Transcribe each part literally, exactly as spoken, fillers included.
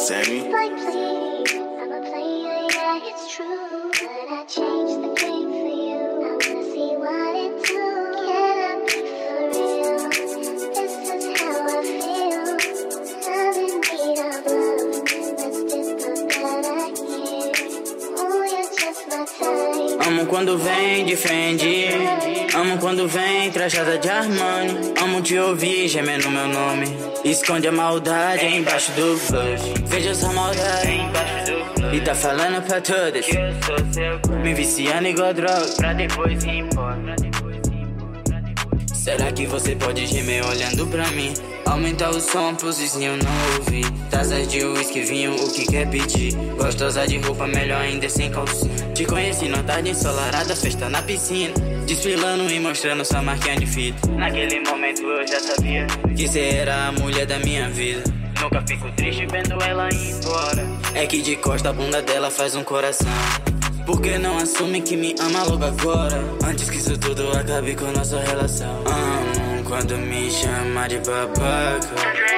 Sammy. Like please, I'm a player, yeah, it's true. But I changed the game for you. I wanna see what it do. Can I be for real? This is how I feel. I'm in need of love. That's this love that I hear. Oh, you're just my type. Amo quando vem de Fendi, amo quando vem trajada de Armani. Amo te ouvir gemendo meu nome. Esconde a maldade embaixo do blush. Veja essa maldade embaixo do blush. E tá falando pra todas que eu sou seu. Me viciando igual droga pra depois ir embora. Será que você pode gemer olhando pra mim? Aumenta o som pros vizinhos não ouvir. Taças de uísque, vinho, o que quer pedir. Gostosa de roupa, melhor ainda sem calcinha. Te conheci na tarde ensolarada, festa na piscina. Desfilando e mostrando sua marquinha de fita. Naquele momento eu já sabia que cê era a mulher da minha vida. Nunca fico triste vendo ela ir embora. É que de costa a bunda dela faz um coração. Por que não assume que me ama logo agora? Antes que isso tudo acabe com nossa relação. Amo quando me chama de babaca.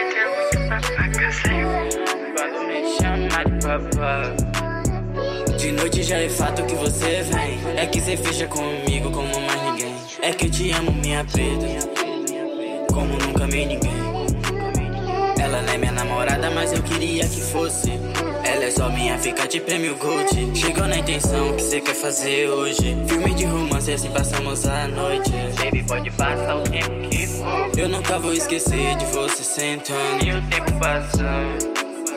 Quando me chama de babaca. De noite já é fato que você vem. É que cê fecha comigo como mais ninguém. É que eu te amo, minha preta, como nunca amei ninguém. Ela não é minha namorada, mas eu queria que fosse. Ela é só minha ficante prêmio Gold. Chegou na intenção que cê quer fazer hoje. Filme de romance, assim passamos a noite. Baby, pode passar o tempo que for. Eu nunca vou esquecer de você sentando e o tempo passando.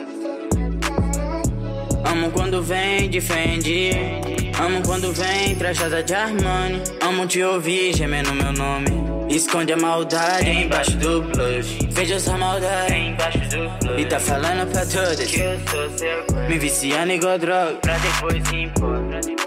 Amo quando vem de Fendi, amo quando vem trajada de Armani. Amo te ouvir gemendo meu nome. Esconde a maldade embaixo do blush. Veja essa maldade embaixo do blush. E tá falando pra todas que eu sou seu. Me viciando igual droga pra depois ir embora.